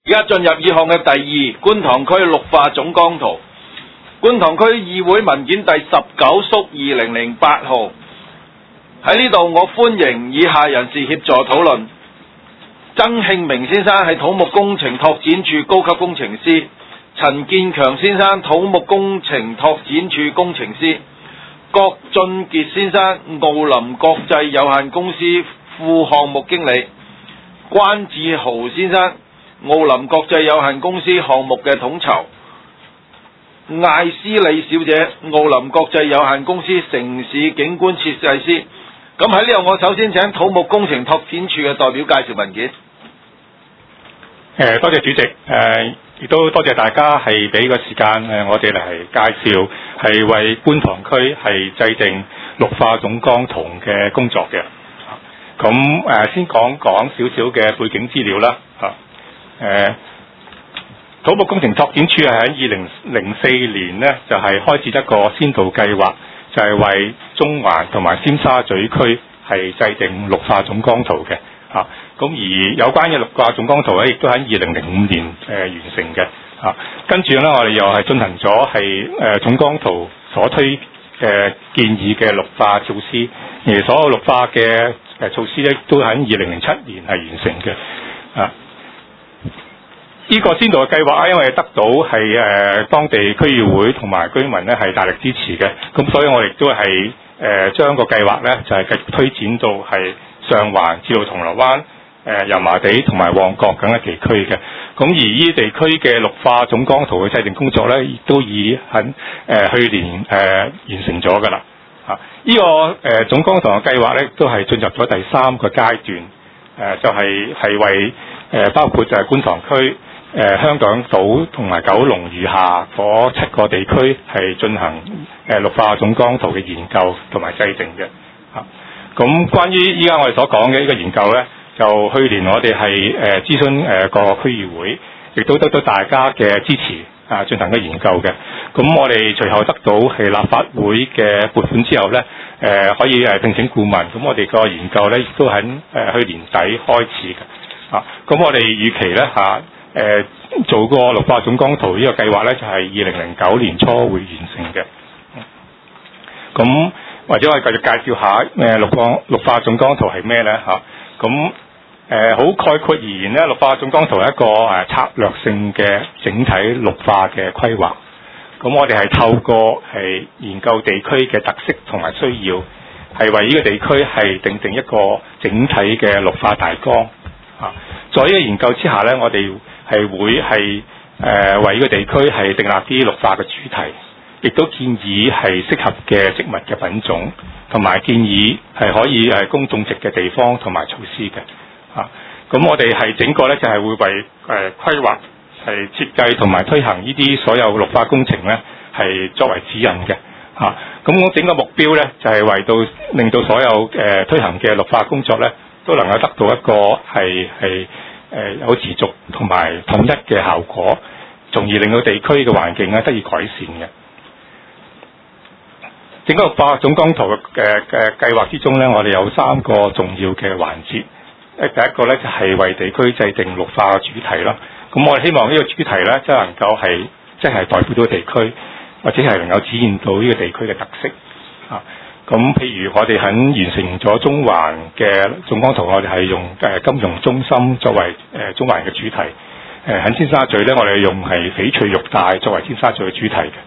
而家進入議項嘅第二，觀塘區綠化總綱圖。觀塘區議會文件第19/2008號。喺呢度，我歡迎以下人士協助討論。曾慶明先生係土木工程拓展處高級工程師，陳建強先生土木工程拓展處工程師，郭俊傑先生奧林國際有限公司副項目經理，關志豪先生奧林國際有限公司項目嘅統籌，艾斯利小姐奧林國際有限公司城市景觀設計師。咁喺呢度，我首先請土木工程拓展處嘅代表介紹文件。 多謝主席，亦都多謝大家係俾個時間我哋嚟介紹係為觀塘區係制定綠化總綱圖嘅工作嘅。咁先講少少嘅背景資料啦。土木工程拓展處係喺2004年呢，就係開始一個先導計劃，就係為中環同埋尖沙咀區係制定綠化總綱圖嘅。咁而有關嘅綠化總綱圖咧，亦都喺2005年完成嘅。跟住咧，我哋又係進行咗係總綱圖所推建議嘅綠化措施，而所有綠化嘅措施咧，都喺2007年係完成嘅。呢個先導嘅計劃因為得到係當地區議會同埋居民咧係大力支持嘅，咁所以我哋都係將個計劃咧就係繼續推展到係上環至到銅鑼灣、油麻地同埋旺角等嘅地區嘅。咁而呢啲地區嘅綠化總綱圖嘅制定工作咧，亦都已喺去年完成咗㗎啦。呢個總綱圖嘅計劃咧，都係進入咗第3個階段，就係為包括就係觀塘區、香港島同埋九龍餘下嗰7個地區係進行綠化總綱圖嘅研究同埋制定嘅。咁關於依家我哋所講嘅呢個研究咧，就去年我哋係諮詢個區議會，亦都得到大家嘅支持進行嘅研究嘅。咁我哋隨後得到係立法會嘅撥款之後咧，可以聘請顧問。咁我哋個研究咧亦都喺去年底開始嘅。咁我哋預期咧做個綠化總綱圖呢個計劃咧，就係2009年初會完成嘅。咁或者我哋繼續介紹下綠化總綱圖係咩咧？咁好概括而言咧，綠化總綱圖係一個策略性嘅整體綠化嘅規劃。咁我哋係透過係研究地區嘅特色同埋需要，係為呢個地區係定一個整體嘅綠化大綱。在呢個研究之下咧，我哋係會係為呢個地區係訂立啲綠化嘅主題，亦都建議係適合嘅植物嘅品種，同埋建議係可以公眾植嘅地方同埋措施嘅。咁我哋係整個咧就係會為規劃係設計同埋推行呢啲所有綠化工程咧係作為指引嘅。咁我整個目標咧就係為到令到所有推行嘅綠化工作咧都能夠得到一個係有持續同埋統一嘅效果，從而令到地區嘅環境咧得以改善嘅。整個綠化總綱圖嘅計劃之中咧，我哋有3個重要嘅環節。第一個咧就係為地區制定綠化嘅主題啦。咁我哋希望呢個主題咧，即係能夠係即係代表到地區，或者係能夠展現到呢個地區嘅特色。咁譬如我哋喺完成咗中環嘅總綱圖，我哋係用金融中心作為中環嘅主題。喺尖沙咀咧，我哋用係翡翠玉帶作為尖沙咀嘅主題嘅。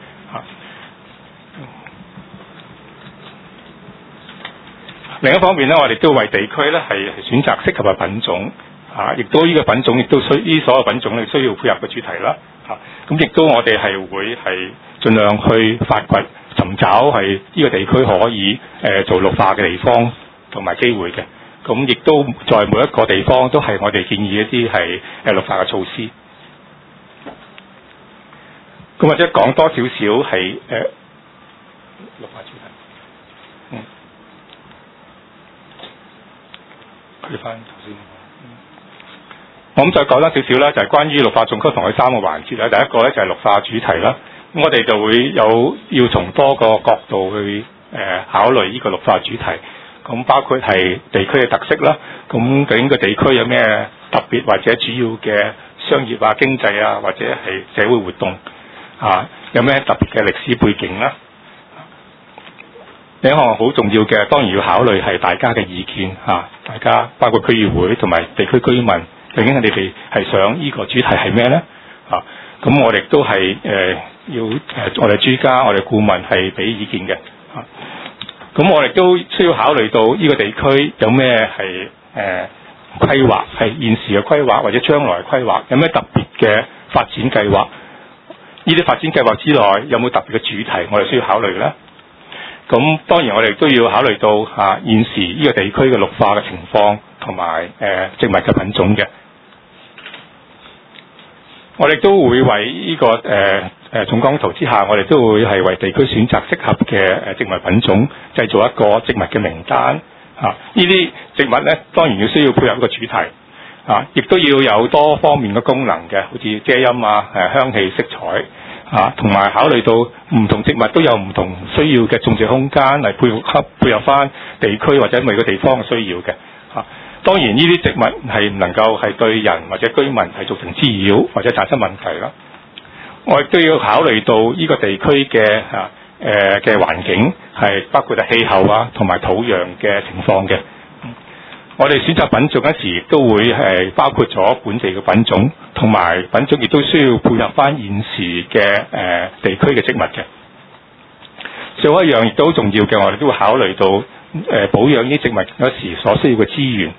另一方面咧，我哋都為地區咧係選擇適合嘅品種，亦都呢個品種亦都所有品種咧需要配合嘅主題啦。咁亦都我哋係會係盡量去發掘、尋找係呢個地區可以做綠化嘅地方同埋機會嘅。咁亦都在每一個地方都係我哋建議一啲係綠化嘅措施。咁或者講多少少係綠化主題。我咁再講多少少啦，就係關於綠化總綱圖嘅3個環節啦。第一個咧就係綠化主題啦。咁我哋就會要從多個角度去考慮呢個綠化主題。咁包括係地區嘅特色啦。咁究竟個地區有咩特別或者主要嘅商業啊、經濟啊，或者係社會活動有咩特別嘅歷史背景啦。另一項好重要嘅，當然要考慮係大家嘅意見大家包括區議會同埋地區居民，究竟你哋係想呢個主題係咩呢？咁我哋都係要我哋專家、我哋顧問係俾意見嘅。咁我哋都需要考慮到呢個地區有咩係規劃，係現時嘅規劃或者將來嘅規劃，有咩特別嘅發展計劃？呢啲發展計劃之內有冇特別嘅主題，我哋需要考慮呢？咁當然我哋都要考慮到現時呢個地區嘅綠化嘅情況同埋植物嘅品種嘅。我哋都會為呢個總綱圖之下，我哋都會係為地區選擇適合嘅植物品種，製造一個植物嘅名單。呢啲植物咧，當然要需要配合一個主題，亦都要有多方面嘅功能嘅，好似遮陰香氣、色彩，同埋考慮到唔同植物都有唔同需要嘅種植空間嚟配合翻地區或者每個地方嘅需要嘅。當然呢啲植物係唔能夠係對人或者居民係造成滋擾或者產生問題啦。我亦都要考慮到呢個地區嘅環境係包括氣候同埋土壤嘅情況嘅。我哋選擇品種嗰時亦都會係包括咗本地嘅品種，同埋品種亦都需要配合翻現時嘅地區嘅植物嘅。最後一樣亦都好重要嘅，我哋都會考慮到保養呢啲植物嗰時所需要嘅資源。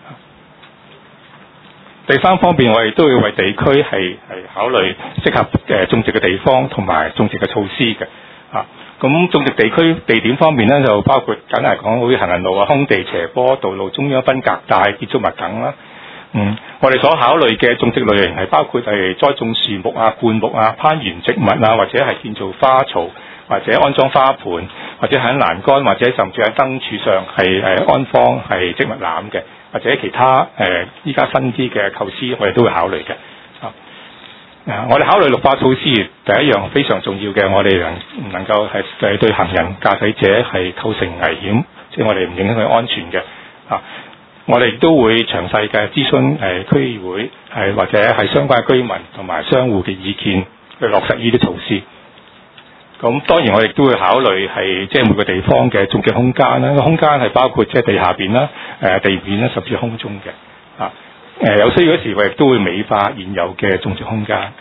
第三方面，我哋都要為地區係考慮適合種植嘅地方同埋種植嘅措施嘅。咁種植地區地點方面咧，就包括簡單嚟講，好似行人路空地、斜坡、道路中央分隔帶、建築物等啦。我哋所考慮嘅種植類型係包括係栽種樹木灌木攀援植物或者係建造花槽，或者安裝花盆，或者喺欄杆或者甚至喺燈柱上係安放係植物籃嘅，或者其他依家新啲嘅構思，我哋都會考慮嘅。我哋考慮綠化措施，第一樣非常重要嘅，我哋唔能夠係對行人駕駛者係構成危險，即係我哋唔影響佢安全嘅。我哋都會詳細嘅諮詢區議會或者係相關嘅居民同埋商戶嘅意見，去落實呢啲措施。咁當然我哋都會考慮係即係每個地方嘅種植空間啦，空間係包括即係地下邊啦、地面啦，甚至空中嘅。有需要嗰時，我亦都會美化現有嘅種植空間。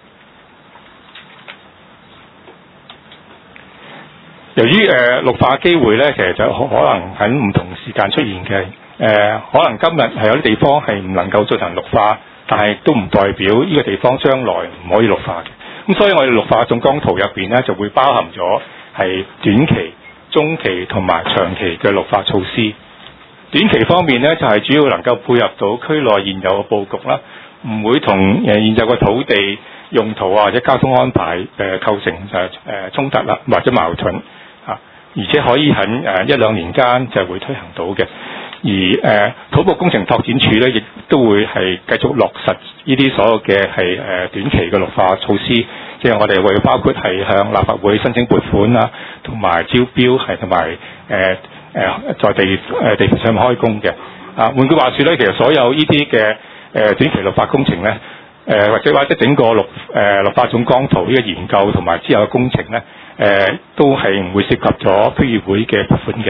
由於綠化機會咧，其實就可能喺唔同時間出現嘅。可能今日係有啲地方係唔能夠進行綠化，但係都唔代表呢個地方將來唔可以綠化嘅。咁所以我哋綠化總綱圖入邊咧，就會包含咗係短期、中期同埋長期嘅綠化措施。短期方面咧，就係主要能夠配合到區內現有嘅佈局啦，唔會同現有嘅土地用途或者交通安排構成衝突啦，或者矛盾而且可以喺1-2年間就會推行到嘅。而土木工程拓展署咧，亦都會係繼續落實呢啲所有嘅係短期嘅綠化措施，即係我哋會包括係向立法會申請撥款啦，同埋招標同埋在地盤上面開工嘅。換句話說咧，其實所有呢啲嘅短期綠化工程咧，或者整個綠化總綱圖呢個研究同埋之後嘅工程咧，都係唔會涉及咗區議會嘅撥款嘅。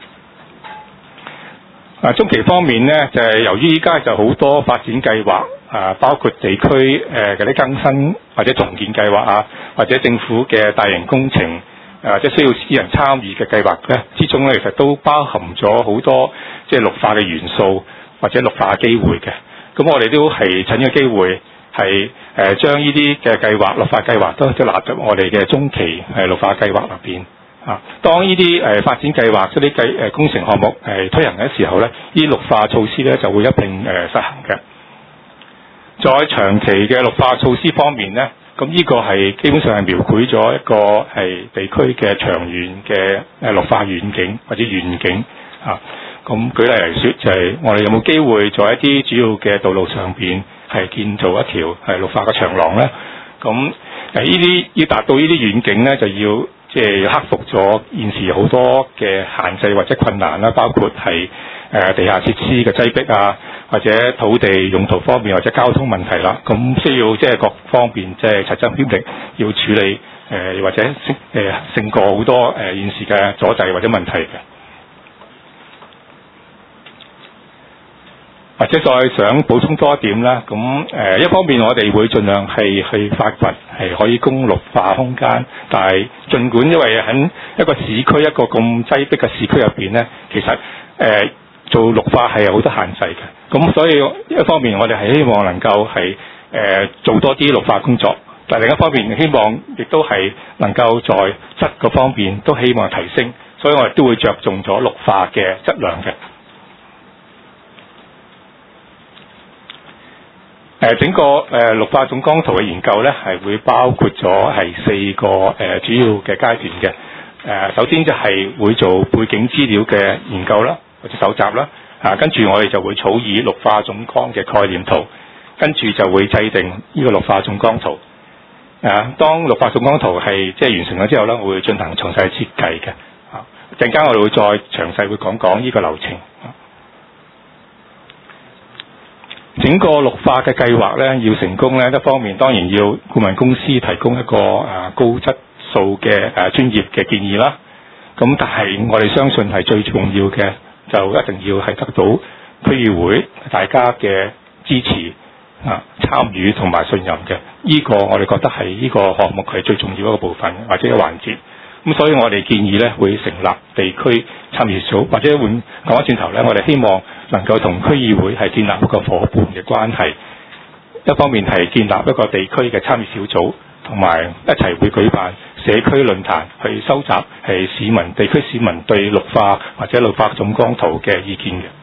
中期方面咧，就係由於依家就好多發展計劃，包括地區嗰啲更新或者重建計劃或者政府嘅大型工程，即係需要私人參與嘅計劃咧之中咧，其實都包含咗好多即係綠化嘅元素或者綠化嘅機會嘅。咁我哋都係趁呢個機會係將呢啲嘅計劃綠化計劃都納入我哋嘅中期綠化計劃入邊。當呢啲發展計劃嗰啲工程項目推行嘅時候咧，呢啲綠化措施咧就會一併實行嘅。在長期嘅綠化措施方面咧，咁呢個係基本上係描繪咗一個係地區嘅長遠嘅綠化遠景或者願景。咁舉例嚟說，就係我哋有冇機會在一啲主要嘅道路上邊係建造一條係綠化嘅長廊咧？咁呢啲要達到呢啲遠景咧，就要即係克服咗現時好多嘅限制或者困難啦，包括係地下設施嘅擠迫啊，或者土地用途方面或者交通問題啦，咁需要即係各方面即係齊心協力要處理或者勝過好多現時嘅阻滯或者問題嘅。或者再想補充多一點啦，咁一方面我哋會盡量係去發掘係可以供綠化空間，但係儘管因為喺一個市區一個咁擠迫嘅市區入邊咧，其實做綠化係有好多限制嘅，咁所以一方面我哋係希望能夠係做多啲綠化工作，但另一方面希望亦都係能夠在質個方面都希望提升，所以我哋都會着重咗綠化嘅質量嘅。整個綠化總綱圖嘅研究咧，係會包括咗係4個主要嘅階段嘅。首先就係會做背景資料嘅研究啦，或者搜集啦。跟住我哋就會草擬綠化總綱嘅概念圖，跟住就會制定呢個綠化總綱圖。當綠化總綱圖係即係完成咗之後咧，我會進行詳細設計嘅。陣間我哋會再詳細會講呢個流程。整個綠化嘅計劃咧，要成功咧，一方面當然要顧問公司提供一個高質素嘅專業嘅建議啦。咁但係我哋相信係最重要嘅，就一定要係得到區議會大家嘅支持參與同埋信任嘅。呢個我哋覺得係呢個項目係最重要一個部分或者一個環節。咁所以我哋建議咧會成立地區參與組，或者換講返轉頭咧，我哋希望能夠同區議會係建立一個夥伴嘅關係。一方面係建立一個地區嘅參與小組，同埋一齊會舉辦社區論壇，去收集係地區市民對綠化或者綠化總綱圖嘅意見嘅。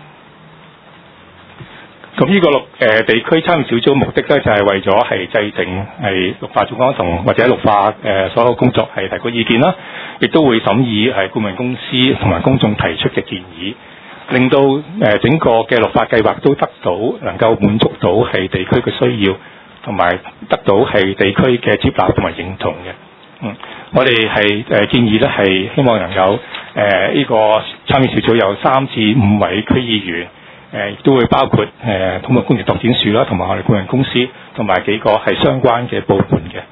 咁呢個地區參與小組目的咧，就係為咗係制定係綠化總綱圖或者綠化所有工作係提供意見啦，亦都會審議係顧問公司同埋公眾提出嘅建議，令到整個嘅綠化計劃都得到能夠滿足到係地區嘅需要，同埋得到係地區嘅接納同埋認同嘅。我哋係建議咧係希望能夠呢個參與小組有3至5位區議員。亦都會包括土木工程拓展署啦，同埋我哋顧問公司，同埋幾個係相關嘅部門嘅。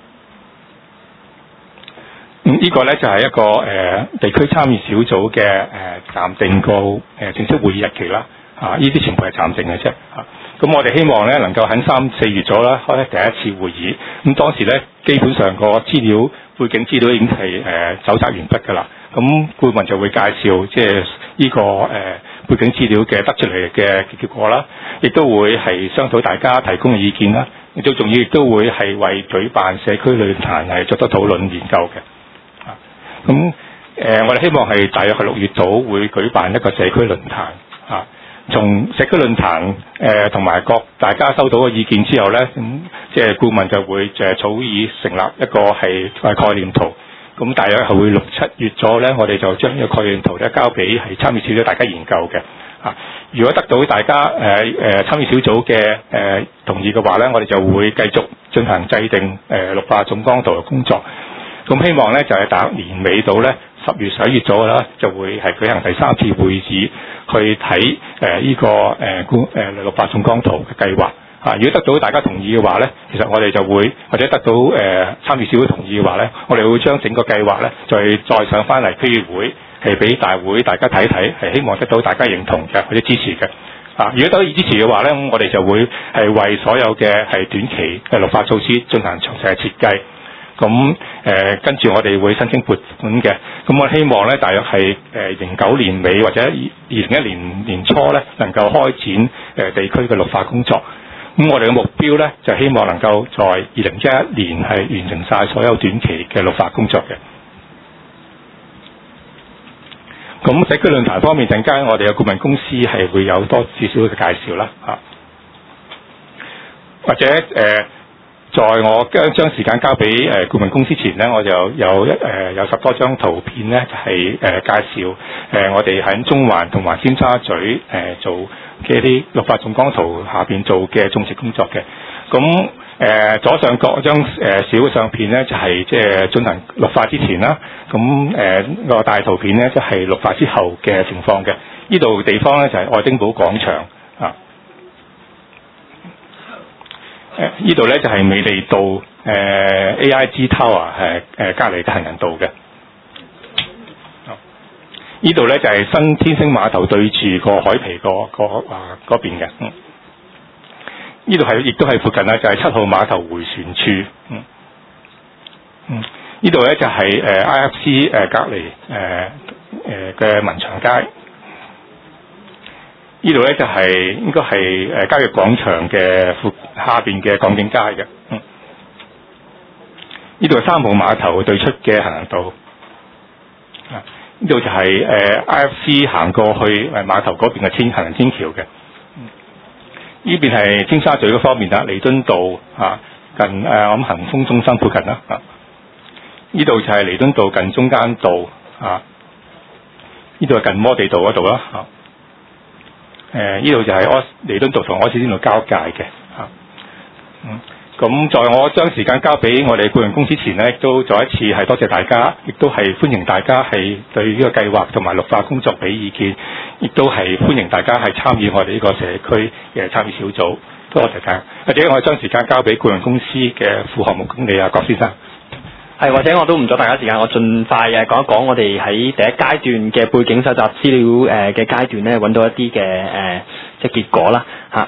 呢個咧就係一個地區參與小組嘅暫定個正式會議日期啦。呢啲全部係暫定嘅啫。咁我哋希望咧能夠喺3、4月咗啦開第一次會議。咁當時咧基本上個背景資料已經係搜集完畢㗎啦。咁顧問就會介紹即係呢個背景資料嘅得出嚟嘅結果啦，亦都會係商討大家提供嘅意見啦，亦都重要，亦都會係為舉辦社區論壇係作得討論研究嘅。咁我哋希望係大約係6月度會舉辦一個社區論壇。從社區論壇同埋大家收到嘅意見之後咧，咁即係顧問就會草擬成立一個係概念圖。咁大約係會6、7月咗咧，我哋就將呢個概念圖咧交俾係參與小組大家研究嘅。如果得到大家參與小組嘅同意嘅話咧，我哋就會繼續進行制定綠化總綱圖嘅工作。咁希望咧就係大約年尾到咧10月、11月咗啦，就會係舉行第3次會議去睇呢個綠化總綱圖嘅計劃。如果得到大家同意嘅話咧，其實我哋就會或者得到參與小組同意嘅話咧，我哋會將整個計劃咧再上翻嚟區議會，係俾大會大家睇睇，係希望得到大家認同嘅或者支持嘅。如果得到支持嘅話咧，我哋就會係為所有嘅係短期嘅綠化措施進行詳細嘅設計。咁跟住我哋會申請撥款嘅。咁我希望咧，大約係09年尾或者2021年年初咧，能夠開展地區嘅綠化工作。咁我哋嘅目標咧，就希望能夠在2011年係完成晒所有短期嘅綠化工作嘅。咁社區論壇方面，陣間我哋嘅顧問公司係會有多少少嘅介紹啦，或者在我將時間交俾顧問公司前咧，我就有10多張圖片咧，就係介紹我哋喺中環同埋尖沙咀做嘅一啲綠化重光圖下邊做嘅種植工作嘅。咁左上角張小嘅相片咧，就係即係進行綠化之前啦。咁個大圖片咧，就係綠化之後嘅情況嘅。呢度地方咧就係愛丁堡廣場啊。呢度咧就係美利道AIG Tower 隔離嘅行人道嘅。呢度咧就係新天星碼頭對住個海皮嗰邊嘅。呢度亦都係附近啦，就係7號碼頭迴旋處。呢度咧就係IFC 隔離嘅民祥街。呢度咧就係應該係交易廣場嘅下邊嘅港景街嘅。呢度係3號碼頭對出嘅行人道。呢度就係IFC 行過去碼頭嗰邊嘅行人天橋嘅。呢邊係尖沙咀嗰方面啦，彌敦道近我諗恒豐中心附近啦。呢度就係彌敦道近中間道呢度係近摩地道嗰度啦。呢度就係彌敦道同柯士甸道交界嘅。咁在我將時間交俾我哋顧問公司前呢，亦都再一次係多謝大家，亦都係歡迎大家係對呢個計劃同埋綠化工作俾意見，亦都係歡迎大家係參與我哋呢個社區嘅參與小組。多謝大家。或者我將時間交俾顧問公司嘅副項目經理郭先生。 係，或者我都唔阻大家時間，我盡快講一講我哋喺第一階段嘅背景搜集資料嘅階段咧，揾到一啲嘅即係結果啦嚇。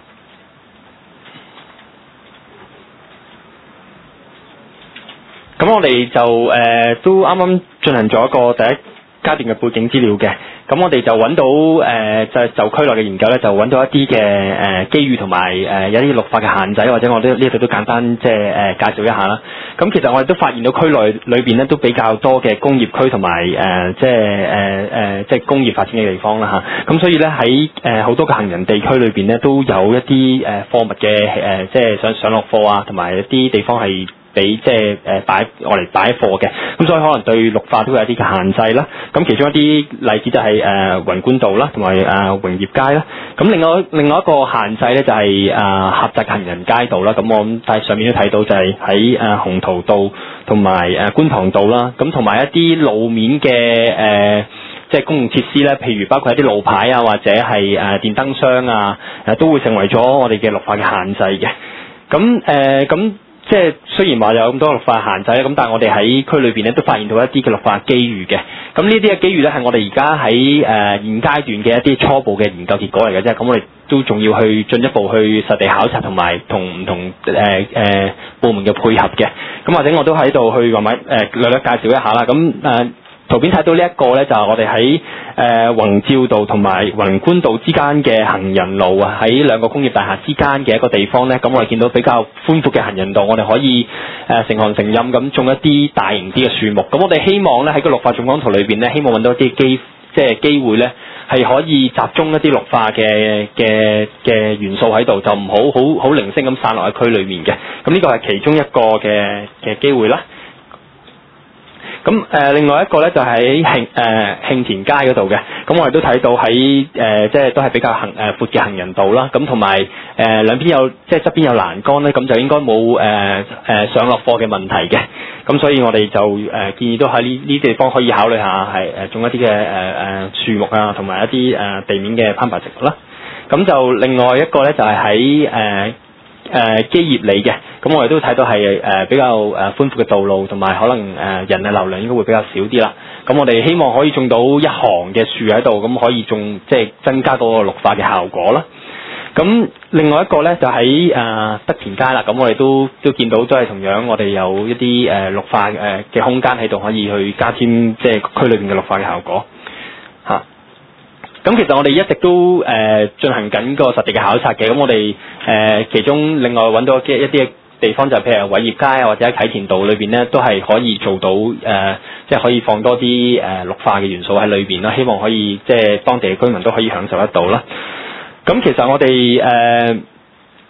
咁我哋就都啱啱進行咗一個第一階段嘅背景資料嘅。咁我哋就揾到就區內嘅研究咧，就揾到一啲嘅機遇同埋有啲綠化嘅限制，或者我呢度都簡單即係介紹一下啦。咁其實我哋都發現到區內裏邊咧都比較多嘅工業區同埋即係工業發展嘅地方啦嚇。咁所以咧喺好多嘅行人地區裏邊咧都有一啲貨物嘅即係上落貨啊，同埋一啲地方係俾即係我嚟擺貨嘅，咁所以可能對綠化都會有啲嘅限制啦。咁其中一啲例子就係雲觀道啦，同埋榮業街啦。咁另外一個限制咧就係狹窄行人街道啦。咁我喺上面都睇到就係喺鴻圖道同埋觀塘道啦。咁同埋一啲路面嘅即係公共設施咧，譬如包括一啲路牌啊，或者係電燈箱啊，都會成為咗我哋嘅綠化嘅限制嘅。咁即係雖然話有咁多綠化限制咧，咁但係我哋喺區裏邊咧都發現到一啲嘅綠化機遇嘅。咁呢啲嘅機遇咧係我哋而家喺現階段嘅一啲初步嘅研究結果嚟嘅啫。咁我哋都仲要去進一步去實地考察同埋同唔同部門嘅配合嘅。咁或者我都喺度去略略介紹一下啦。咁圖片睇到呢一個咧就係我哋喺宏照道同埋雲觀道之間嘅行人路啊，喺兩個工業大廈之間嘅一個地方咧，咁我哋見到比較寬闊嘅行人道，我哋可以成行成蔭咁種一啲大型啲嘅樹木。咁我哋希望咧喺個綠化總光圖裏邊咧，希望揾到一啲機會咧，係可以集中一啲綠化嘅元素喺度，就唔好零星咁散落喺區裏面嘅。咁呢個係其中一個嘅機會啦。咁另外一個咧就喺慶田街嗰度嘅，咁我哋都睇到喺即係都係比較闊嘅行人道啦，咁同埋兩邊有即係側邊有欄杆咧，咁就應該冇上落貨嘅問題嘅，咁所以我哋就建議都喺呢啲地方可以考慮下係種一啲嘅樹木啊，同埋一啲地面嘅攀爬植物啦。咁就另外一個咧就係喺基業里嘅，咁我哋都睇到係比較寬闊嘅道路，同埋可能人嘅流量應該會比較少啲啦。咁我哋希望可以種到一行嘅樹喺度，咁可以即係增加嗰個綠化嘅效果啦。咁另外一個咧就喺德田街啦，咁我哋都見到都係同樣，我哋有一啲綠化嘅空間喺度，可以去加添即係區裏邊嘅綠化嘅效果嚇。咁其實我哋一直都進行緊個實地嘅考察嘅，咁我哋其中另外揾到一啲地方就係譬如偉業街啊，或者喺啟田道裏邊咧，都係可以做到即係可以放多啲綠化嘅元素喺裏邊啦，希望可以即係當地嘅居民都可以享受得到啦。咁其實我哋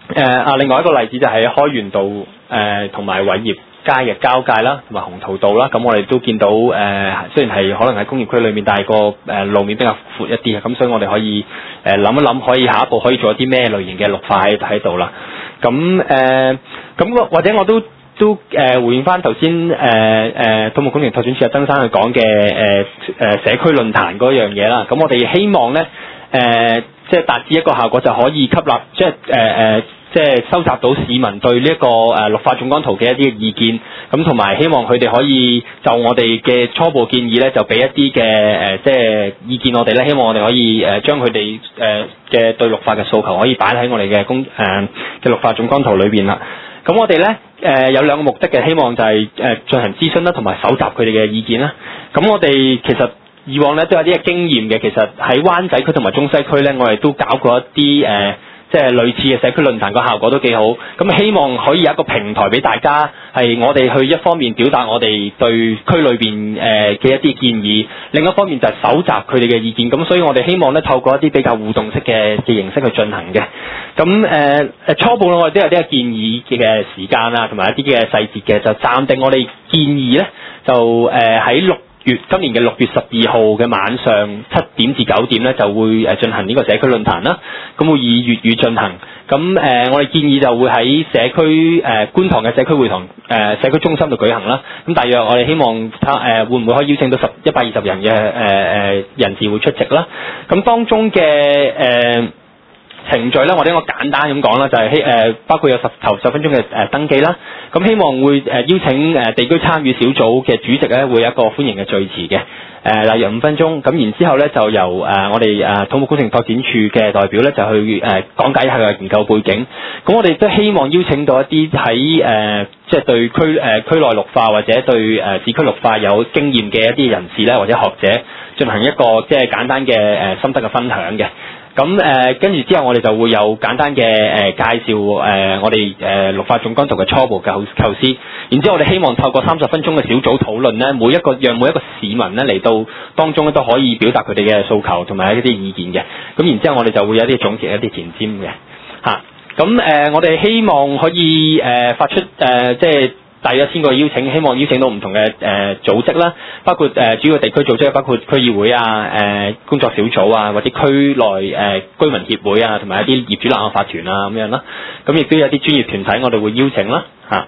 另外一個例子就係開源道同埋偉業街嘅交界啦，同埋鴻圖道啦。咁我哋都見到雖然係可能喺工業區裏面，但係個路面比較闊一啲，咁所以我哋可以諗一諗，可以下一步可以做一啲咩類型嘅綠化喺度啦。咁或者我都回應翻頭先土木工程拓展署阿曾生佢講嘅社區論壇嗰樣嘢啦。咁我哋希望咧即係達至一個效果，就可以吸納即係收集到市民對呢一個綠化總綱圖嘅一啲意見，咁同埋希望佢哋可以就我哋嘅初步建議咧，就俾一啲嘅即係意見我哋咧，希望我哋可以將佢哋嘅對綠化嘅訴求可以擺喺我哋嘅嘅綠化總綱圖裏邊啦。咁我哋咧有兩個目的嘅，希望就係進行諮詢啦，同埋搜集佢哋嘅意見啦。咁我哋其實以往咧都有啲嘅經驗嘅，其實喺灣仔區同埋中西區咧，我哋都搞過一啲即係類似嘅社區論壇，個效果都幾好。咁希望可以有一個平台俾大家，係我哋去一方面表達我哋對區裏邊嘅一啲建議，另一方面就係搜集佢哋嘅意見。咁所以我哋希望咧透過一啲比較互動式嘅形式去進行嘅。咁初步我哋都有啲嘅建議嘅時間啊，同埋一啲嘅細節嘅，就暫定我哋建議咧就喺今年嘅6月12號嘅晚上7點至9點咧，就會進行呢個社區論壇啦。咁會以粵語進行。咁我哋建議就會喺社區觀塘嘅社區會堂社區中心度舉行啦。咁大約我哋希望會唔會可以邀請到120人嘅人士會出席啦。咁當中嘅程序咧，我哋應該簡單咁講啦，就係包括有頭10分鐘嘅登記啦。咁希望會邀請地區參與小組嘅主席咧，會有一個歡迎嘅致辭嘅。例如5分鐘。咁然之後咧，就由我哋土木工程拓展處嘅代表咧，就去講解一下佢嘅研究背景。咁我哋都希望邀請到一啲喺即係對區內綠化或者對市區綠化有經驗嘅一啲人士咧，或者學者進行一個即係簡單嘅心得嘅分享嘅。咁跟住之後，我哋就會有簡單嘅介紹我哋綠化總綱圖嘅初步構思。然之後，我哋希望透過30分鐘嘅小組討論咧，讓每一個市民咧嚟到當中咧都可以表達佢哋嘅訴求同埋一啲意見嘅。咁然之後，我哋就會有一啲總結、一啲前瞻嘅嚇。咁我哋希望可以發出即係大約1000個邀請，希望邀請到唔同嘅組織啦，包括主要地區組織，包括區議會啊、工作小組啊，或者區內居民協會啊，同埋一啲業主立案法團啊咁樣啦。咁亦都有啲專業團體，我哋會邀請啦嚇。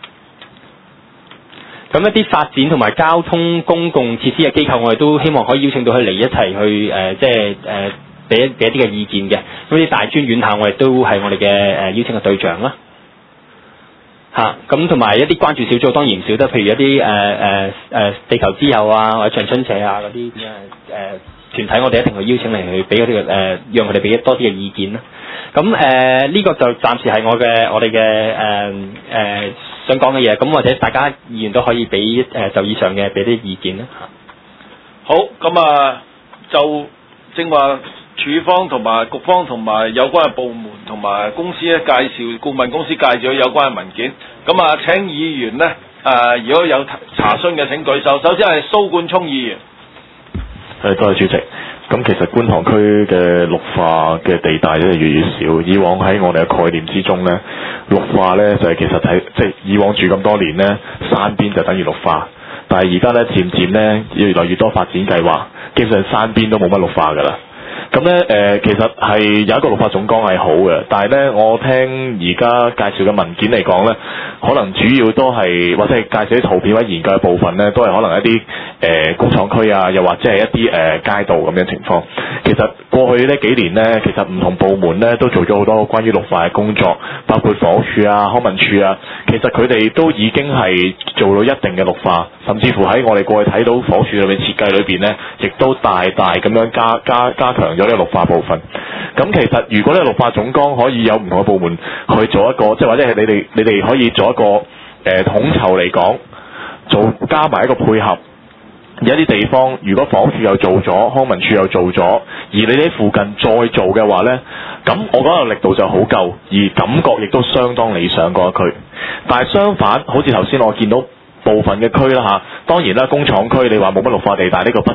咁一啲發展同埋交通公共設施嘅機構，我哋都希望可以邀請到佢嚟一齊去即係俾一啲嘅意見嘅。咁啲大專院校，我哋都係我哋嘅邀請嘅對象啦。咁同埋一啲關注小組當然唔少得，譬如一啲地球之友啊，或者長春社啊嗰啲團體，我哋一定去邀請嚟去俾嗰啲讓佢哋俾多啲嘅意見啦。咁呢個就暫時係我哋嘅想講嘅嘢。咁或者大家議員都可以俾就以上嘅俾啲意見啦。 好，咁就正話署方同埋局方同埋有關嘅部門同埋公司咧介紹，顧問公司介紹有關嘅文件。咁請議員咧如果有查詢嘅請舉手。首先係蘇冠聰議員。 多謝主席。咁其實觀塘區嘅綠化嘅地帶咧越嚟越少。以往喺我哋嘅概念之中咧，綠化咧就係其實即係以往住咁多年咧，山邊就等於綠化。但係而家咧漸漸咧越來越多發展計劃，基本上山邊都冇乜綠化㗎啦。咁咧其實係有一個綠化總綱係好嘅，但係咧我聽而家介紹嘅文件嚟講咧，可能主要都係或者係介紹啲圖片或者研究嘅部分咧，都係可能一啲工廠區啊，又或者係一啲街道咁樣情況。其實過去呢幾年咧，其實唔同部門咧都做咗好多關於綠化嘅工作，包括房屋署啊、康文署啊，其實佢哋都已經係做到一定嘅綠化，甚至乎喺我哋過去睇到房屋署裏面設計裏邊咧，亦都大咁樣加強咗呢個綠化部分。咁其實如果呢個綠化總綱可以有唔同嘅部門去做一個，即係或者係你哋可以做一個統籌嚟講，加埋一個配合。有一啲地方，如果房屋署又做咗，康文署又做咗，而你哋附近再做嘅話呢，咁我覺得力度就好夠，而感覺亦都相當理想嗰一區。但係相反，好似頭先我見到部分嘅區啦嚇，當然啦，工廠區你話冇乜綠化地帶，呢個畢竟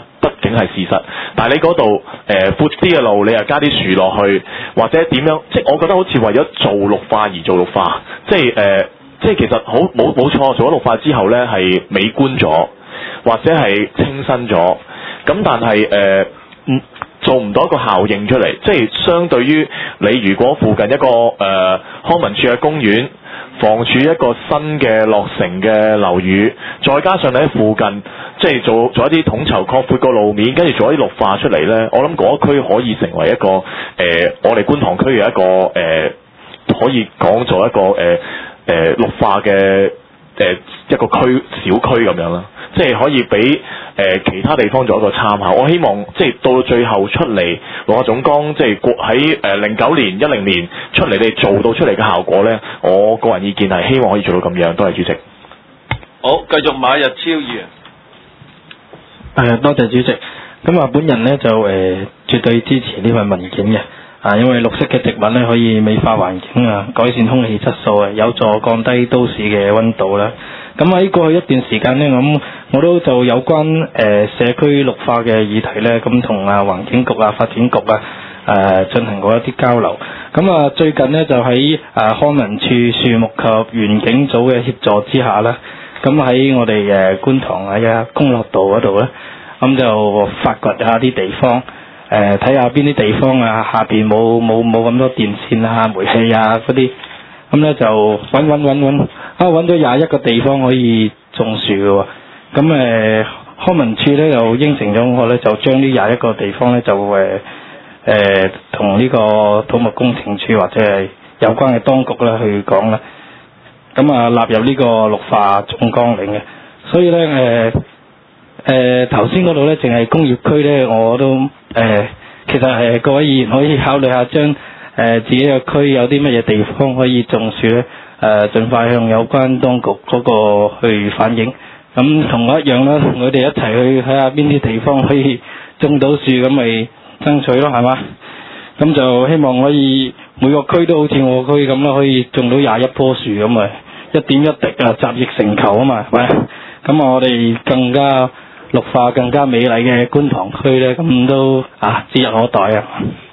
景係事實，但係你嗰度闊啲嘅路，你又加啲樹落去，或者點樣？即係我覺得好似為咗做綠化而做綠化，即係其實好冇錯，做咗綠化之後呢係美觀咗，或者係清新咗，咁但係做唔到一個效應出嚟，即係相對於你如果附近一個康文署嘅公園，房署一個新嘅落成嘅樓宇，再加上你喺附近即係做一啲統籌擴闊個路面，跟住做一啲綠化出嚟呢，我諗嗰區可以成為一個我哋觀塘區嘅一個可以講做一個綠化嘅一個區小區咁樣啦，即係可以俾其他地方做一個參考。我希望即係到最後出嚟，綠化總綱即係喺09年、10年出嚟，你做到出嚟嘅效果呢，我個人意見係希望可以做到咁樣。多謝主席。 好，繼續馬日超議員。 多謝主席。咁啊，本人呢就絕對支持呢份文件嘅。因為綠色嘅植物咧可以美化環境啊，改善空氣質素啊，有助降低都市嘅溫度啦。咁喺過去一段時間呢，咁我都就有關社區綠化嘅議題咧，咁同環境局發展局進行過一啲交流。咁最近呢，就喺康文署樹木及園景組嘅協助之下啦，咁喺我哋觀塘公樂道嗰度咧，咁就發掘下啲地方。睇下邊啲地方下邊冇咁多電線煤氣嗰啲，咁咧就揾咗21個地方可以種樹嘅喎。咁康文署咧又應承咗我咧，就將呢21個地方咧就同呢個土木工程處或者係有關嘅當局咧去講啦。咁納入呢個綠化總綱領嘅，所以咧頭先嗰度咧淨係工業區咧，我都其實各位議員可以考慮下將自己嘅區有啲乜嘢地方可以種樹咧，盡快向有關當局嗰個去反映。咁同我一樣啦，同佢哋一齊去睇下邊啲地方可以種到樹，咁咪爭取咯，係嘛？咁就希望可以每個區都好似我區咁啦，可以種到21棵樹咁咪一點一滴集腋成裘啊嘛，係咪？咁我哋更加綠化更加美麗嘅觀塘區咧，咁都指日可待啊！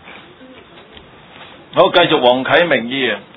好，繼續黃啟明議員。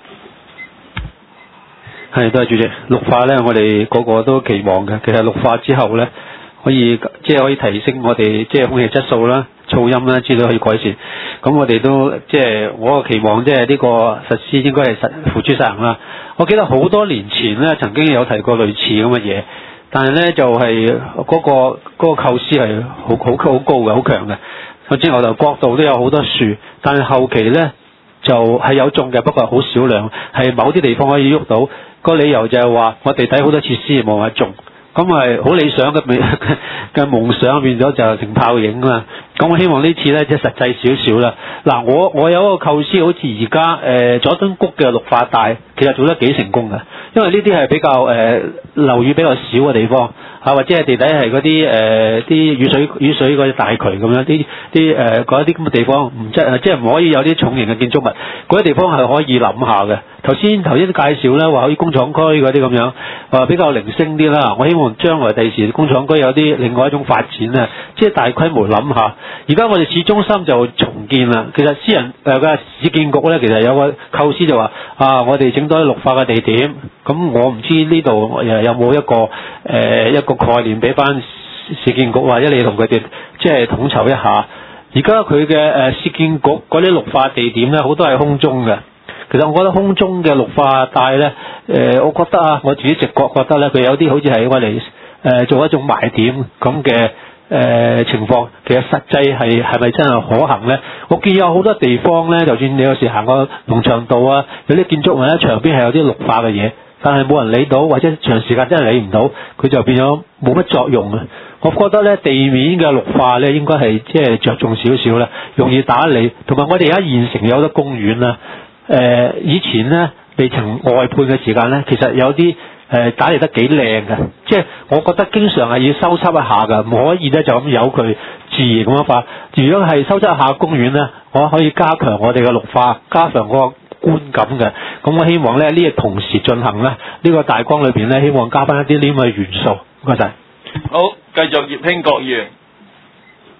多謝主席。綠化咧，我哋個個都期望嘅。其實綠化之後咧，可以可以提升我哋空氣質素啦、噪音啦之類可以改善。咁我哋都我期望呢個實施應該係付諸實行啦。我記得好多年前咧，曾經有提過類似咁嘅嘢。但係咧就係嗰個構思係好高嘅，好強嘅。甚至牛頭角道都有好多樹，但係後期咧就係有種嘅，不過係好少量，係某啲地方可以喐到。個理由就係話我地底好多設施冇法種，咁係好理想嘅夢想變咗就成泡影啦。咁我希望呢次咧實際少少啦。嗱，我有一個構思，好似而家佐敦谷嘅綠化帶，其實做得幾成功嘅，因為呢啲係比較樓宇比較少嘅地方，或者係地底係嗰啲雨水嗰啲大渠咁樣，嗰啲咁嘅地方唔即係唔可以有啲重型嘅建築物，嗰啲地方係可以諗下嘅。頭先介紹咧話可以工廠區嗰啲咁樣，話比較零星啲啦。我希望將來第時工廠區有啲另外一種發展啊，即係大規模諗下。而家我哋市中心就重建啦，其實私人嘅市建局咧，其實有個構思就話我哋整多啲綠化嘅地點。咁我唔知呢度有冇一個概念俾翻市建局，或者你同佢哋統籌一下。而家佢嘅市建局嗰啲綠化地點咧，好多係空中嘅。其實我覺得空中嘅綠化帶咧，我覺得我自己直覺覺得咧，佢有啲好似係我哋做一種賣點咁嘅情況。其實實際係咪真係可行咧？我見有好多地方咧，就算你有時行過農場道有啲建築物咧，牆邊係有啲綠化嘅嘢，但係冇人理到，或者長時間真係理唔到，佢就變咗冇乜作用啊！我覺得咧，地面嘅綠化咧，應該係着重少少啦，容易打理。同埋我哋而家現成有好多公園啦。以前咧未曾外判嘅時間咧，其實有啲打理得幾靚嘅，我覺得經常係要修葺一下嘅，唔可以咧就咁由佢自然咁樣化。如果係修葺一下公園咧，我可以加強我哋嘅綠化，加強個觀感嘅。咁我希望咧呢個同時進行咧，呢個大綱裏邊咧，希望加翻一啲呢咁嘅元素。唔該晒。 好，繼續葉興國議員。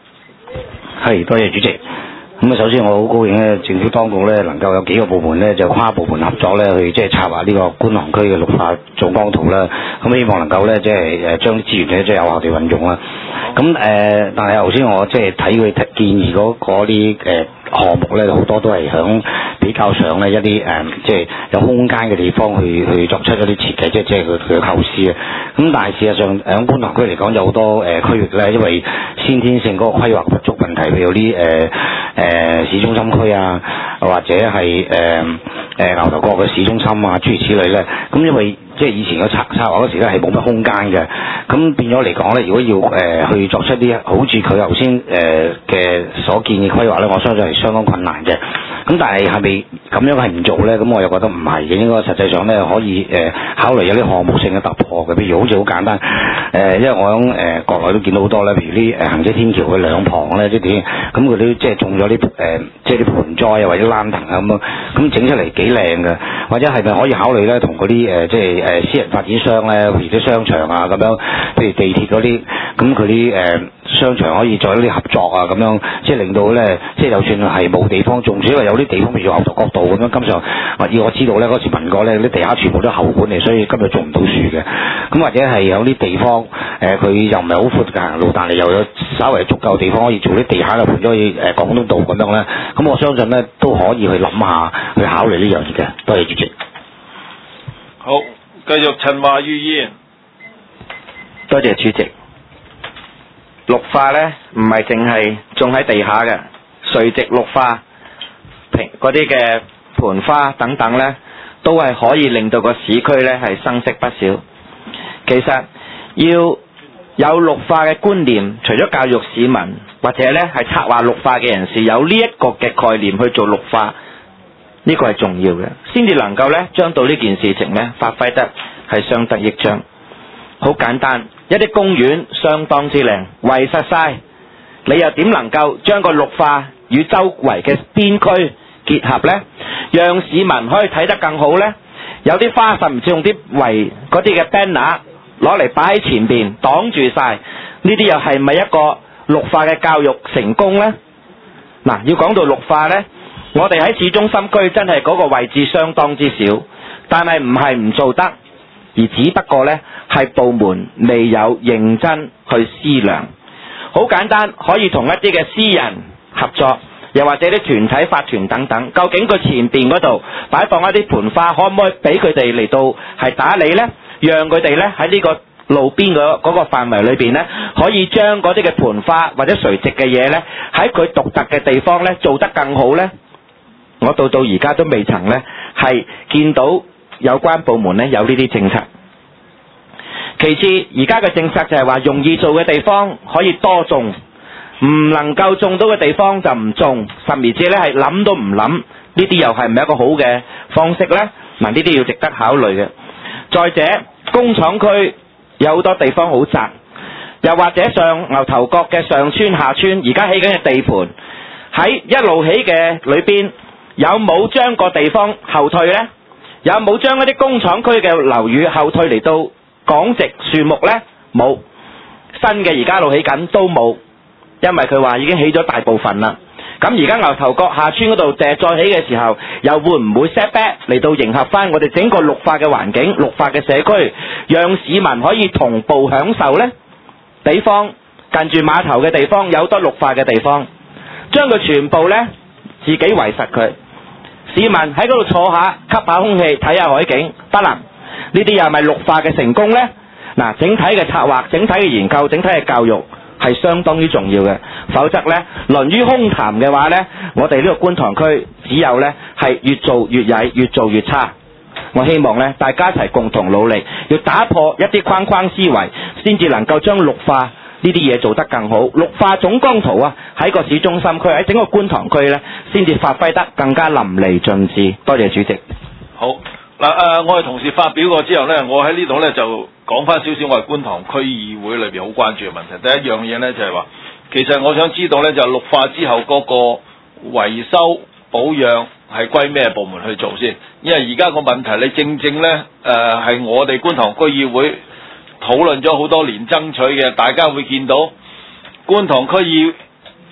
係，多謝主席。咁啊，首先我好高興咧，政府當局咧能夠有幾個部門咧就跨部門合作咧去即係策劃呢個觀塘區嘅綠化總光圖啦。咁希望能夠咧即係將啲資源咧即係有效地運用啦。咁但係頭先我即係睇佢建議嗰啲項目咧，好多都係響比較上咧一啲即係有空間嘅地方去作出一啲設計，即係佢嘅構思啊。咁但係事實上喺觀塘區嚟講，有好多區域咧，因為先天性嗰個規劃不足問題，譬如啲市中心區啊，或者係牛頭角嘅市中心啊，諸如此類咧。咁因為即係以前嘅策劃嗰時咧係冇乜空間嘅，咁變咗嚟講咧，如果要去作出啲好似佢頭先嘅所建議規劃咧，我相信係相當困難嘅。咁但係係咪咁樣係唔做咧？咁我又覺得唔係嘅，應該實際上咧可以考慮有啲項目性嘅突破嘅，譬如好似好簡單因為我喺國內都見到好多咧，譬如啲行車天橋嘅兩旁咧，即係點咁佢都即係種咗啲即係啲盆栽啊或者蘭藤啊咁整出嚟幾靚嘅，或者係咪可以考慮咧同嗰啲即係私人發展商咧，譬如啲商場啊咁樣，譬如地鐵嗰啲，咁佢啲商場可以做一啲合作啊咁樣，即係令到咧，即係就算係冇地方種樹，因為有啲地方譬如牛頭角道咁樣，今上要我知道咧嗰時問過咧，啲地下全部都係喉管嚟，所以今日種唔到樹嘅。咁或者係有啲地方佢又唔係好闊嘅行路，但係又有稍微足夠地方可以做啲地下嘅盆栽，廣東道咁樣咧。咁我相信咧都可以去諗下，去考慮呢樣嘢嘅。多謝主席。 好，繼續陳華語議員。 多謝主席。綠化呢唔係淨係種喺地下嘅，垂直綠化、嗰啲嘅盆花等等呢，都係可以令到個市區呢係生色不少。其實要有綠化嘅觀念，除咗教育市民或者呢係策劃綠化嘅人士有呢一個嘅概念去做綠化，呢個係重要嘅，先至能夠呢將到呢件事情呢發揮得係相得益彰。好簡單，一啲公園相當之靚，圍實晒，你又點能夠將個綠化與周圍嘅邊區結合呢？讓市民可以睇得更好呢？有啲花甚至用啲圍嗰啲嘅 banner 攞嚟擺喺前邊擋住晒，呢啲又係咪一個綠化嘅教育成功呢？嗱，要講到綠化呢，我哋喺市中心區真係嗰個位置相當之少，但係唔係唔做得，而只不過呢係部門未有認真去思量。好簡單，可以同一啲嘅私人合作，又或者啲團體法團等等，究竟佢前邊嗰度擺放一啲盆花，可唔可以俾佢哋嚟到係打理呢？讓佢哋呢喺呢個路邊嗰個範圍裏邊呢，可以將嗰啲嘅盆花或者垂直嘅嘢呢，喺佢獨特嘅地方呢做得更好呢？我到而家都未曾呢係見到有關部門呢有呢啲政策。其次，而家嘅政策就係話容易做嘅地方可以多種，唔能夠種到嘅地方就唔種，甚至呢係諗都唔諗，呢啲又係唔係一個好嘅方式呢？嗱，呢啲要值得考慮嘅。再者，工廠區有好多地方好窄，又或者上牛頭角嘅上村下村，而家起緊嘅地盤喺一路起嘅裏邊，有冇將個地方後退呢？有冇將一啲工廠區嘅樓宇後退嚟到港植樹木呢？冇，新嘅而家路起緊都冇，因為佢話已經起咗大部分啦。咁而家牛頭角下村嗰度再起嘅時候，又會唔會 set back 嚟到迎合翻我哋整個綠化嘅環境、綠化嘅社區，讓市民可以同步享受呢？地方近住碼頭嘅地方有多綠化嘅地方，將佢全部呢自己圍實佢，市民喺嗰度坐下吸下空氣睇下海景，不能。呢啲又係咪綠化嘅成功呢？嗱，整體嘅策劃、整體嘅研究、整體嘅教育係相當於重要嘅，否則呢，淪於空談嘅話呢，我哋呢個觀塘區只有呢係越做越曳，越做越差。我希望呢，大家一齊共同努力，要打破一啲框框思維，先至能夠將綠化呢啲嘢做得更好。綠化總光圖啊，喺個市中心區，喺整個觀塘區呢，先至發揮得更加淋漓盡致。多謝主席。 好。嗱，我哋同事發表過之後呢，我喺呢度呢就講翻少少我哋觀塘區議會裏邊好關注嘅問題。第一樣嘢呢，就係話，其實我想知道呢，就綠化之後嗰個維修保養係歸咩部門去做先？因為而家個問題你正正呢，係我哋觀塘區議會討論咗好多年爭取嘅，大家會見到觀塘區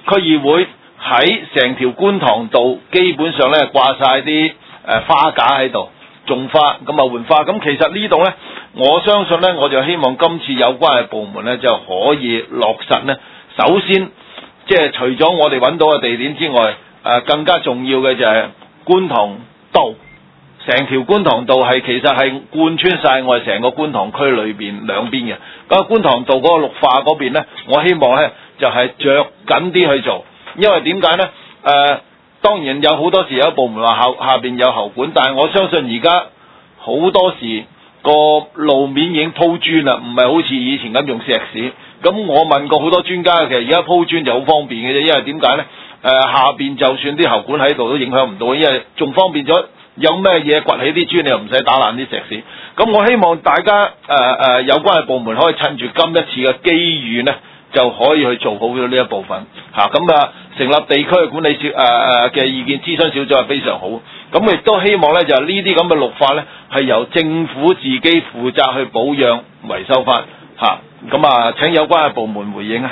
區議會喺成條觀塘道基本上咧掛晒啲花架喺度種花，咁啊換花。咁其實呢度咧，我相信咧，我就希望今次有關嘅部門咧就可以落實咧。首先，即係除咗我哋揾到嘅地點之外，更加重要嘅就係觀塘道。成條觀塘道其實係貫穿晒我哋成個觀塘區裏邊兩邊嘅。咁觀塘道嗰個綠化嗰邊咧，我希望咧就係着緊啲去做，因為點解咧？當然有好多時有部門話下邊有喉管，但係我相信而家好多時個路面已經鋪磚啦，唔係好似以前咁用石屎。咁我問過好多專家，其實而家鋪磚就好方便嘅啫，因為點解咧？下邊就算啲喉管喺度都影響唔到，因為仲方便咗。有咩嘢掘起啲磚，你又唔使打爛啲石屎。咁我希望大家有關嘅部門可以趁住今一次嘅機遇呢，就可以去做好咗呢一部分嚇。咁成立地區嘅管理嘅意見諮詢小組係非常好。咁亦都希望呢，就係呢啲咁嘅綠化呢，係由政府自己負責去保養維修翻嚇。咁請有關嘅部門回應啊。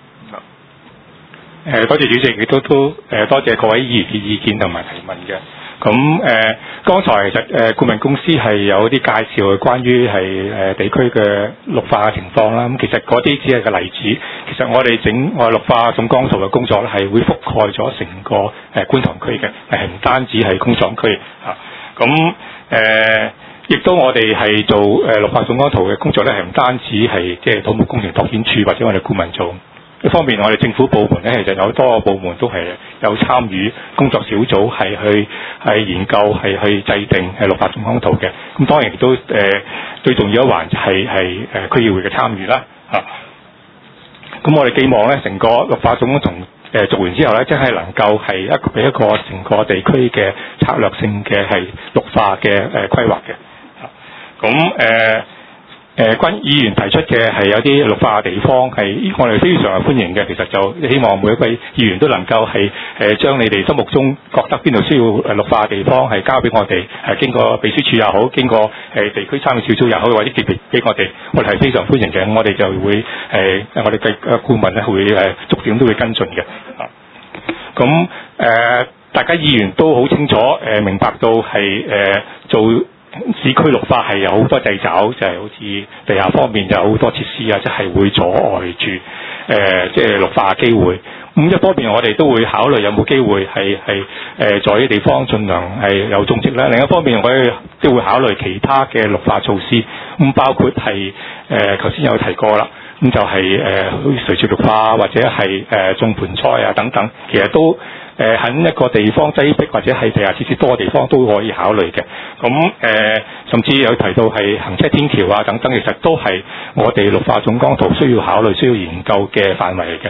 多謝主席，亦都多謝各位議員嘅意見同埋提問嘅。咁剛才其實顧問公司係有啲介紹關於係地區嘅綠化嘅情況啦。咁其實嗰啲只係個例子。其實我哋綠化總光圖嘅工作咧係會覆蓋咗成個觀塘區嘅，係唔單止係工廠區嚇。咁亦都我哋係做綠化總光圖嘅工作咧，係唔單止係即係土木工程拓展處或者我哋顧問做。一方面，我哋政府部門咧，其實有多個部門都係有參與工作小組，係去研究，係去制定綠化總光圖嘅。咁當然亦都最重要一環就係區議會嘅參與啦。咁我哋寄望咧，成個綠化總光圖做完之後咧，即係能夠係俾一個成個地區嘅策略性嘅係綠化嘅規劃嘅。咁關於議員提出嘅係有啲綠化嘅地方係我哋非常歡迎嘅，其實就希望每一位議員都能夠係將你哋心目中覺得邊度需要綠化嘅地方係交俾我哋，經過秘書處又好，經過地區參與小組又好，或者寄俾我哋係非常歡迎嘅。我哋就會我哋嘅顧問咧會逐點都會跟進嘅。咁大家議員都好清楚明白到係做市區綠化係有好多掣肘，就係好似地下方面有好多設施啊，即係會阻礙住即係綠化嘅機會。咁一方面我哋都會考慮有冇機會係在啲地方盡量係有種植啦。另一方面我哋都會考慮其他嘅綠化措施，咁包括係頭先有提過啦，咁就係好似垂直綠化或者係種盆栽啊等等，其實都喺一個地方擠迫或者係地下設施多嘅地方都可以考慮嘅。咁甚至有提到係行車天橋啊等等，其實都係我哋綠化總光圖需要考慮、需要研究嘅範圍嚟嘅。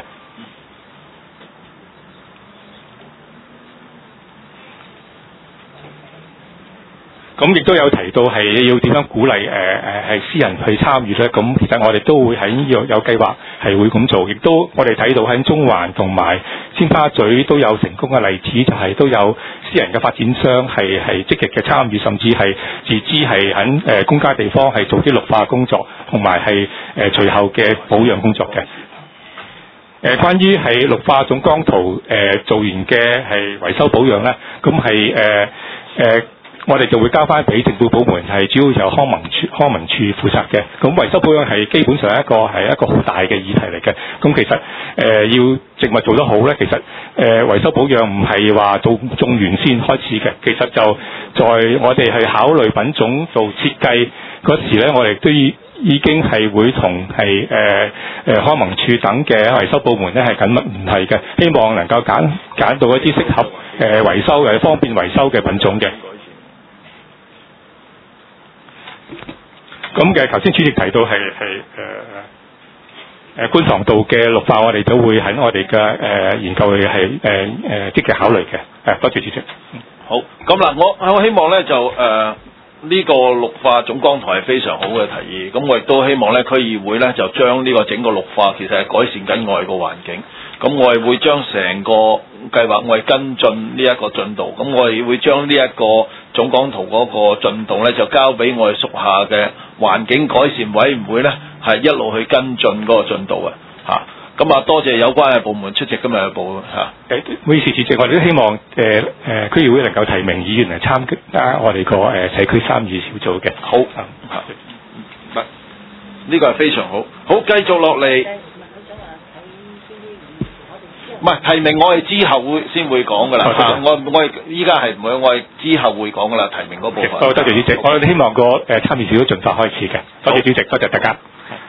咁亦都有提到係要點樣鼓勵係私人去參與咧。咁其實我哋都會喺有計劃係會咁做，亦都我哋睇到喺中環同埋尖沙咀都有成功嘅例子，就係都有私人嘅發展商係積極嘅參與，甚至係自資係喺公家地方係做啲綠化工作，同埋係隨後嘅保養工作嘅。關於係綠化總光圖做完嘅係維修保養咧，咁係我哋就會交翻俾政府部門，係主要由康文署負責嘅。咁維修保養係基本上一個好大嘅議題嚟嘅。咁其實要植物做得好咧，其實維修保養唔係話種完先開始嘅。其實就在我哋係考慮品種做設計嗰時咧，我哋都已經係會同係康文署等嘅維修部門咧係緊密聯繫嘅，希望能夠揀到一啲適合維修嘅方便維修嘅品種嘅。咁嘅頭先主席提到係觀塘道嘅綠化，我哋都會喺我哋嘅研究係積極考慮嘅。多謝主席。 好，咁嗱，我希望咧就呢個綠化總光圖係非常好嘅提議。咁我亦都希望咧區議會咧就將呢個整個綠化其實係改善緊我哋個環境。咁我哋會將成個計劃我哋跟進呢一個進度。咁我哋會將呢一個總光圖嗰個進度咧就交俾我哋屬下嘅環境改善委員會咧係一路去跟進嗰個進度嘅嚇。 咁啊，多謝有關嘅部門出席今日嘅報嚇。 唔好意思，主席，我哋都希望區議會能夠提名議員嚟參加我哋個社區參與小組嘅。 好，呢個係非常好。好，繼續落嚟。唔係提名，我哋之後先會講噶啦。我依家係唔會，我哋之後會講噶啦。提名嗰部分。多謝主席，我哋希望個參與小組盡快開始嘅。多謝主席，多謝大家。